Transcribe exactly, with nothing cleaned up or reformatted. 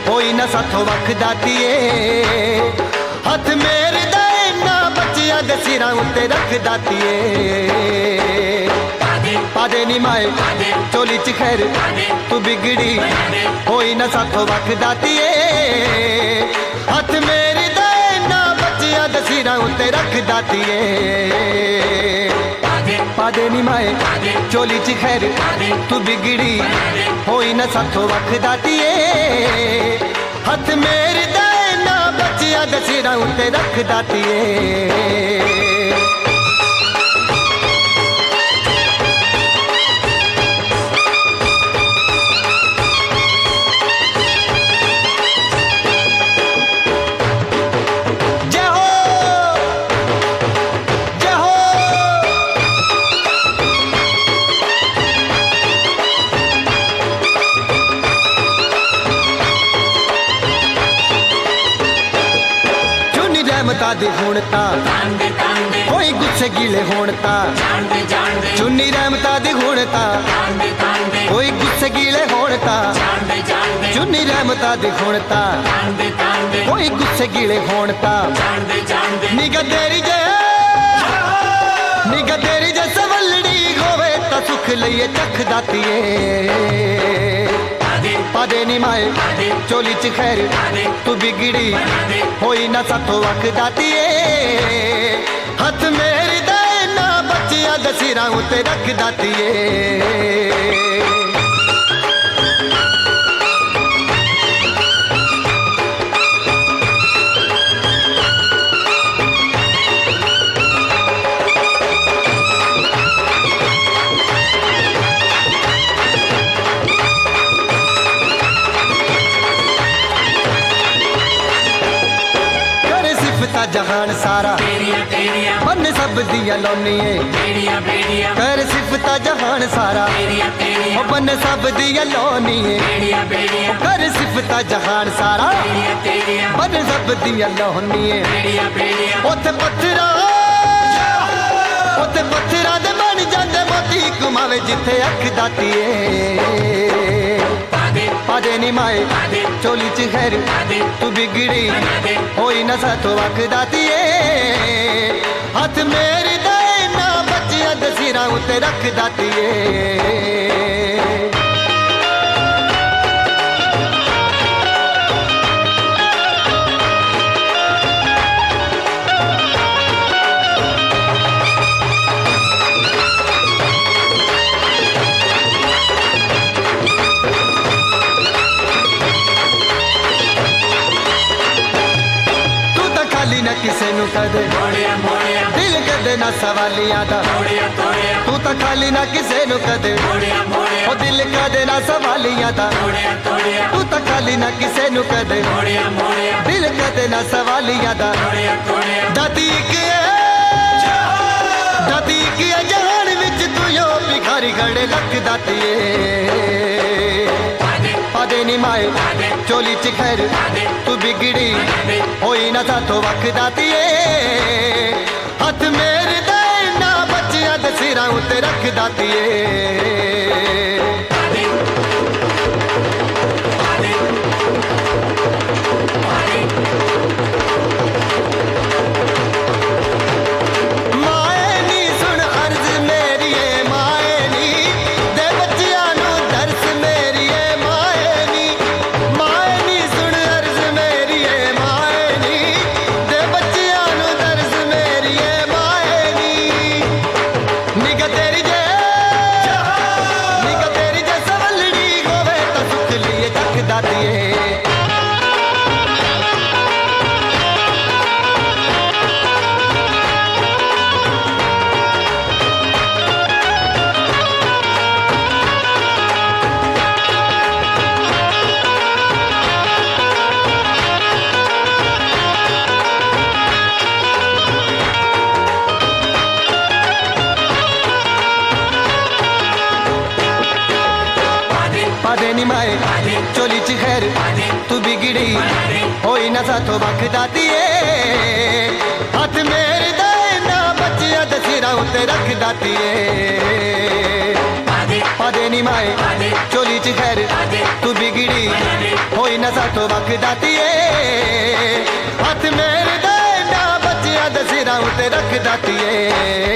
होई ना साथों वख दातीए हथ मेरे दा इन्ना बच्चियां दे सिरां उत्ते रख दातीए पादे नी माए चोली च खैर तू बिगड़ी होई ना साथों वख दातीए हथ मेरे दा इन्ना बच्चियां दे सिरां उत्ते रख दातीए पादे नी माए चोली च खैर तू बिगड़ी होई ना साथों वख दातीए हथ मेरे दा इन्ना बच्चियां दे सिरां उत्ते रख दातीए रहमता दी हुण तां कोई गुस्से गीले होण तां चुन्नी रहमता दी हुण तां कोई गुस्से गीले होण तां चुन्नी रहमता दी हुण तां कोई गुस्से गीले होण तां निगाह तेरी जे निगाह तेरी जे सवलड़ी होवे तां सुख लईए चख दातीए पादे नी माए चोली च खैर तू बिगड़ी होई ना साथों वख दातीए हथ मेरे दा इन्ना बच्चियां दे सिरां उत्ते रख दातीए जहान सारा बन सब दिया लोनिए कर सिफता जहान सारा बन सब दिया लोनिए कर सिफता जहान सारा बन सब दिया लोनिए उथे पत्थरा उथे पत्थरा दे बन जांदे मोती घुमावे जिथे अख दातीए पादे नी माए चोली च खैर तू बिगड़ी होई ना साथों वख दातीए हथ मेरे दा इन्ना बच्चियां दे सिरां उत्ते रख दातीए ना किसे नू कदे दिल कदे ना सवालियां दा तू तो खाली ना किसे नू कदे ओ दिल कदे ना सवालियां दा तू तो खाली ना किसे नू कदे दिल कदे ना सवालियां दा दादी के दादी के जहान विच तू यो भिखारी खड़े लख दातीए पादे नी माए चोली च खैर तू बिगड़ी होई ना साथों वख दातीए हथ मेरे दा इन्ना बच्चियां दे सिरां उत्ते रख दातीए चोली च खैर तू बिगड़ी होई ना साथों वख दातीए हथ मेरे दा इन्ना बच्चियां दे सिरां उत्ते रख दातीए पादे नी माए चोली च खैर तू बिगड़ी होई ना साथों वख दातिए हथ मेरे दे ना बच्चियां दे सिरां उते रख दातिए